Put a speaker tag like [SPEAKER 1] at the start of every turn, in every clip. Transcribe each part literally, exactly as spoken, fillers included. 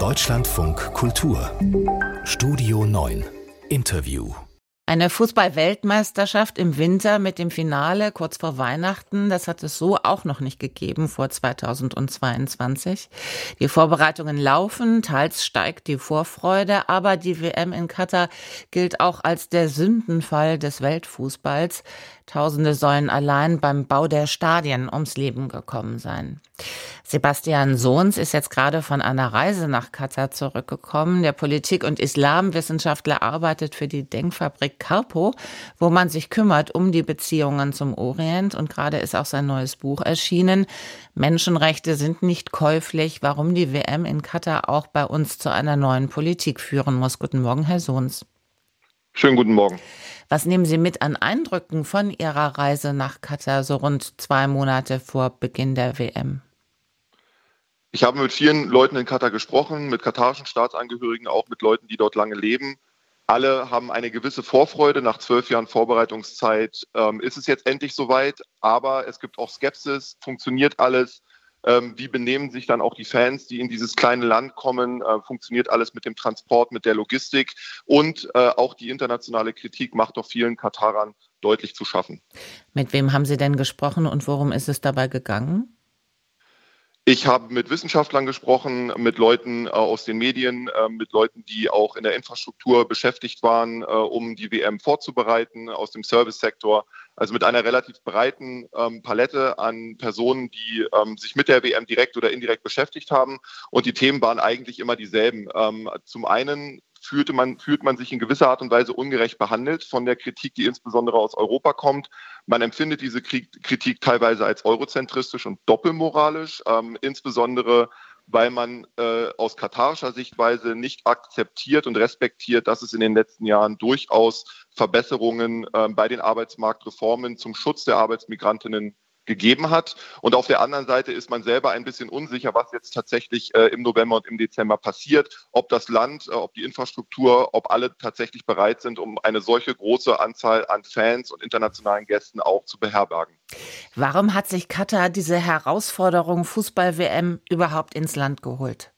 [SPEAKER 1] Deutschlandfunk Kultur Studio neun Interview.
[SPEAKER 2] Eine Fußball-Weltmeisterschaft im Winter mit dem Finale kurz vor Weihnachten, das hat es so auch noch nicht gegeben vor zweitausendzweiundzwanzig. Die Vorbereitungen laufen, teils steigt die Vorfreude, aber die W M in Katar gilt auch als der Sündenfall des Weltfußballs. Tausende sollen allein beim Bau der Stadien ums Leben gekommen sein. Sebastian Sohns ist jetzt gerade von einer Reise nach Katar zurückgekommen. Der Politik- und Islamwissenschaftler arbeitet für die Denkfabrik Karpo, wo man sich kümmert um die Beziehungen zum Orient. Und gerade ist auch sein neues Buch erschienen. Menschenrechte sind nicht käuflich, warum die W M in Katar auch bei uns zu einer neuen Politik führen muss. Guten Morgen, Herr Sohns.
[SPEAKER 3] Schönen guten Morgen.
[SPEAKER 2] Was nehmen Sie mit an Eindrücken von Ihrer Reise nach Katar, so rund zwei Monate vor Beginn der W M?
[SPEAKER 3] Ich habe mit vielen Leuten in Katar gesprochen, mit katarischen Staatsangehörigen, auch mit Leuten, die dort lange leben. Alle haben eine gewisse Vorfreude. Nach zwölf Jahren Vorbereitungszeit ähm, ist es jetzt endlich soweit. Aber es gibt auch Skepsis. Funktioniert alles? Ähm, wie benehmen sich dann auch die Fans, die in dieses kleine Land kommen? Äh, funktioniert alles mit dem Transport, mit der Logistik? Und äh, auch die internationale Kritik macht doch vielen Katarern deutlich zu schaffen.
[SPEAKER 2] Mit wem haben Sie denn gesprochen und worum ist es dabei gegangen?
[SPEAKER 3] Ich habe mit Wissenschaftlern gesprochen, mit Leuten äh, aus den Medien, äh, mit Leuten, die auch in der Infrastruktur beschäftigt waren, äh, um die W M vorzubereiten, aus dem Servicesektor. Also mit einer relativ breiten ähm, Palette an Personen, die ähm, sich mit der W M direkt oder indirekt beschäftigt haben. Und die Themen waren eigentlich immer dieselben. Ähm, zum einen fühlte man, fühlt man sich in gewisser Art und Weise ungerecht behandelt von der Kritik, die insbesondere aus Europa kommt. Man empfindet diese Kritik teilweise als eurozentristisch und doppelmoralisch, ähm, insbesondere weil man äh, aus katarischer Sichtweise nicht akzeptiert und respektiert, dass es in den letzten Jahren durchaus Verbesserungen äh, bei den Arbeitsmarktreformen zum Schutz der Arbeitsmigrantinnen gegeben hat. Und auf der anderen Seite ist man selber ein bisschen unsicher, was jetzt tatsächlich äh, im November und im Dezember passiert, ob das Land, äh, ob die Infrastruktur, ob alle tatsächlich bereit sind, um eine solche große Anzahl an Fans und internationalen Gästen auch zu beherbergen.
[SPEAKER 2] Warum hat sich Katar diese Herausforderung Fußball-W M überhaupt ins Land geholt?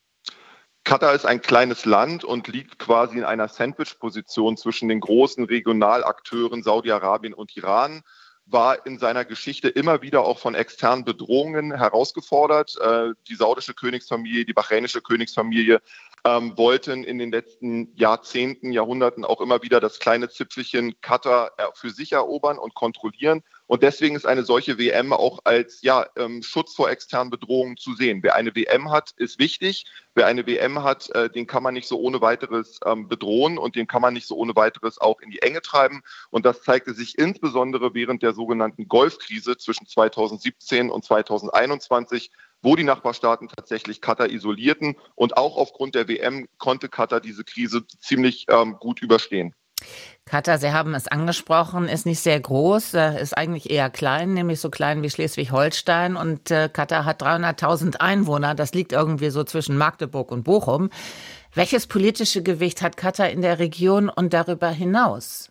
[SPEAKER 3] Katar ist ein kleines Land und liegt quasi in einer Sandwich-Position zwischen den großen Regionalakteuren Saudi-Arabien und Iran, war in seiner Geschichte immer wieder auch von externen Bedrohungen herausgefordert. Äh, die saudische Königsfamilie, die bahrainische Königsfamilie ähm, wollten in den letzten Jahrzehnten, Jahrhunderten auch immer wieder das kleine Zipfelchen Katar äh, für sich erobern und kontrollieren. Und deswegen ist eine solche W M auch als ja, ähm, Schutz vor externen Bedrohungen zu sehen. Wer eine W M hat, ist wichtig. Wer eine W M hat, äh, den kann man nicht so ohne weiteres ähm, bedrohen und den kann man nicht so ohne weiteres auch in die Enge treiben. Und das zeigte sich insbesondere während der sogenannten Golfkrise zwischen zweitausendsiebzehn und zweitausendeinundzwanzig, wo die Nachbarstaaten tatsächlich Katar isolierten. Und auch aufgrund der W M konnte Katar diese Krise ziemlich ähm, gut überstehen.
[SPEAKER 2] Katar, Sie haben es angesprochen, ist nicht sehr groß, ist eigentlich eher klein, nämlich so klein wie Schleswig-Holstein. Und äh, Katar hat dreihunderttausend Einwohner, das liegt irgendwie so zwischen Magdeburg und Bochum. Welches politische Gewicht hat Katar in der Region und darüber hinaus?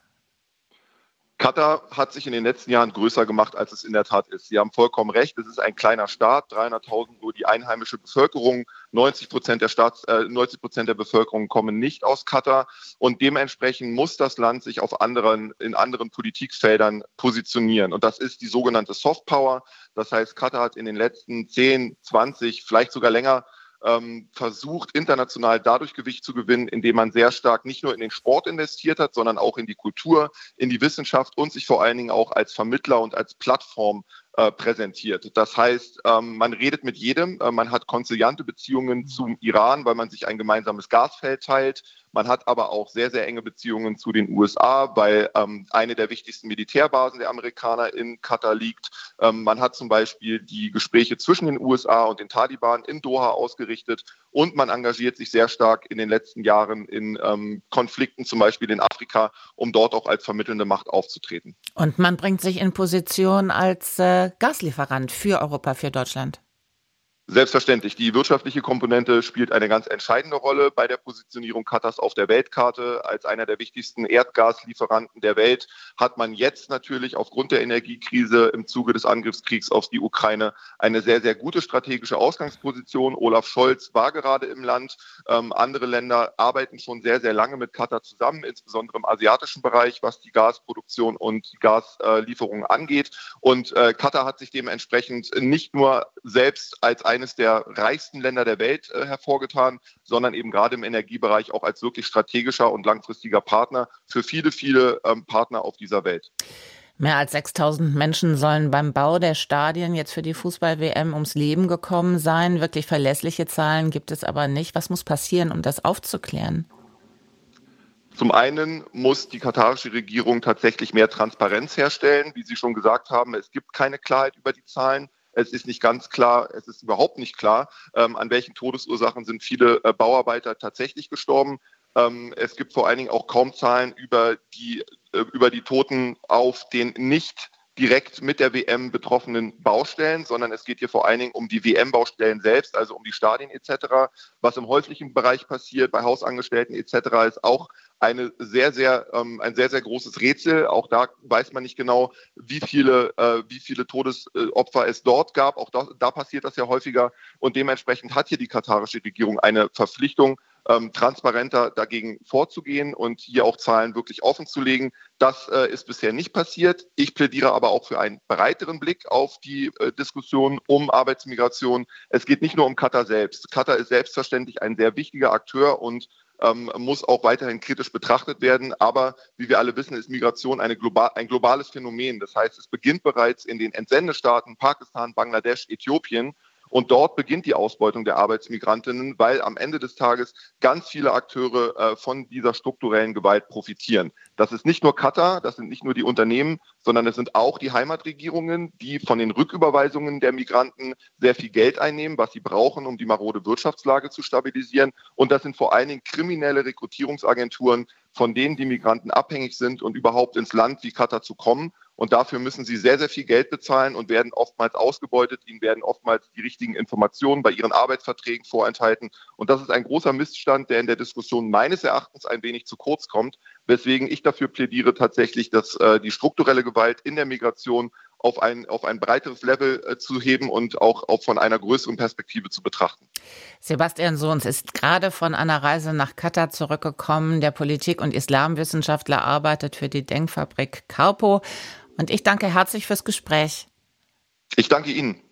[SPEAKER 3] Katar hat sich in den letzten Jahren größer gemacht, als es in der Tat ist. Sie haben vollkommen recht, es ist ein kleiner Staat, dreihunderttausend nur die einheimische Bevölkerung, neunzig Prozent der Staats, äh, neunzig Prozent der Bevölkerung kommen nicht aus Katar und dementsprechend muss das Land sich auf anderen, in anderen Politikfeldern positionieren. Und das ist die sogenannte Softpower. Das heißt, Katar hat in den letzten zehn, zwanzig, vielleicht sogar länger Ähm, versucht, international dadurch Gewicht zu gewinnen, indem man sehr stark nicht nur in den Sport investiert hat, sondern auch in die Kultur, in die Wissenschaft und sich vor allen Dingen auch als Vermittler und als Plattform äh, präsentiert. Das heißt, ähm, man redet mit jedem, äh, man hat konziliante Beziehungen zum Iran, weil man sich ein gemeinsames Gasfeld teilt. Man hat aber auch sehr, sehr enge Beziehungen zu den U S A, weil ähm, eine der wichtigsten Militärbasen der Amerikaner in Katar liegt. Ähm, man hat zum Beispiel die Gespräche zwischen den U S A und den Taliban in Doha ausgerichtet und man engagiert sich sehr stark in den letzten Jahren in ähm, Konflikten, zum Beispiel in Afrika, um dort auch als vermittelnde Macht aufzutreten.
[SPEAKER 2] Und man bringt sich in Position als äh, Gaslieferant für Europa, für Deutschland.
[SPEAKER 3] Selbstverständlich. Die wirtschaftliche Komponente spielt eine ganz entscheidende Rolle bei der Positionierung Katars auf der Weltkarte. Als einer der wichtigsten Erdgaslieferanten der Welt hat man jetzt natürlich aufgrund der Energiekrise im Zuge des Angriffskriegs auf die Ukraine eine sehr, sehr gute strategische Ausgangsposition. Olaf Scholz war gerade im Land. Ähm, andere Länder arbeiten schon sehr, sehr lange mit Katar zusammen, insbesondere im asiatischen Bereich, was die Gasproduktion und die Gaslieferungen angeht. Und äh, Katar hat sich dementsprechend nicht nur selbst als ein eines der reichsten Länder der Welt äh, hervorgetan, sondern eben gerade im Energiebereich auch als wirklich strategischer und langfristiger Partner für viele, viele ähm, Partner auf dieser Welt.
[SPEAKER 2] Mehr als sechstausend Menschen sollen beim Bau der Stadien jetzt für die Fußball-W M ums Leben gekommen sein. Wirklich verlässliche Zahlen gibt es aber nicht. Was muss passieren, um das aufzuklären?
[SPEAKER 3] Zum einen muss die katarische Regierung tatsächlich mehr Transparenz herstellen. Wie Sie schon gesagt haben, es gibt keine Klarheit über die Zahlen. Es ist nicht ganz klar, es ist überhaupt nicht klar, ähm, an welchen Todesursachen sind viele äh, Bauarbeiter tatsächlich gestorben. Ähm, es gibt vor allen Dingen auch kaum Zahlen über die, äh, über die Toten auf den nicht direkt mit der W M betroffenen Baustellen, sondern es geht hier vor allen Dingen um die W M-Baustellen selbst, also um die Stadien et cetera. Was im häuslichen Bereich passiert, bei Hausangestellten et cetera, ist auch eine sehr, sehr, ähm, ein sehr, sehr großes Rätsel. Auch da weiß man nicht genau, wie viele, äh, wie viele Todesopfer es dort gab. Auch da, da passiert das ja häufiger. Und dementsprechend hat hier die katarische Regierung eine Verpflichtung, ähm, transparenter dagegen vorzugehen und hier auch Zahlen wirklich offenzulegen. Das äh, ist bisher nicht passiert. Ich plädiere aber auch für einen breiteren Blick auf die äh, Diskussion um Arbeitsmigration. Es geht nicht nur um Katar selbst. Katar ist selbstverständlich ein sehr wichtiger Akteur und ähm, muss auch weiterhin kritisch betrachtet werden. Aber wie wir alle wissen, ist Migration eine global, ein globales Phänomen. Das heißt, es beginnt bereits in den Entsendestaaten Pakistan, Bangladesch, Äthiopien. Und dort beginnt die Ausbeutung der Arbeitsmigrantinnen, weil am Ende des Tages ganz viele Akteure äh, von dieser strukturellen Gewalt profitieren. Das ist nicht nur Katar, das sind nicht nur die Unternehmen, sondern es sind auch die Heimatregierungen, die von den Rücküberweisungen der Migranten sehr viel Geld einnehmen, was sie brauchen, um die marode Wirtschaftslage zu stabilisieren. Und das sind vor allen Dingen kriminelle Rekrutierungsagenturen, von denen die Migranten abhängig sind und überhaupt ins Land wie Katar zu kommen. Und dafür müssen sie sehr, sehr viel Geld bezahlen und werden oftmals ausgebeutet. Ihnen werden oftmals die richtigen Informationen bei ihren Arbeitsverträgen vorenthalten. Und das ist ein großer Missstand, der in der Diskussion meines Erachtens ein wenig zu kurz kommt, weswegen ich dafür plädiere, tatsächlich, dass äh, die strukturelle Gewalt in der Migration auf ein, auf ein breiteres Level äh, zu heben und auch, auch von einer größeren Perspektive zu betrachten.
[SPEAKER 2] Sebastian Sohns ist gerade von einer Reise nach Katar zurückgekommen. Der Politik- und Islamwissenschaftler arbeitet für die Denkfabrik Karpo. Und ich danke herzlich fürs Gespräch.
[SPEAKER 3] Ich danke Ihnen.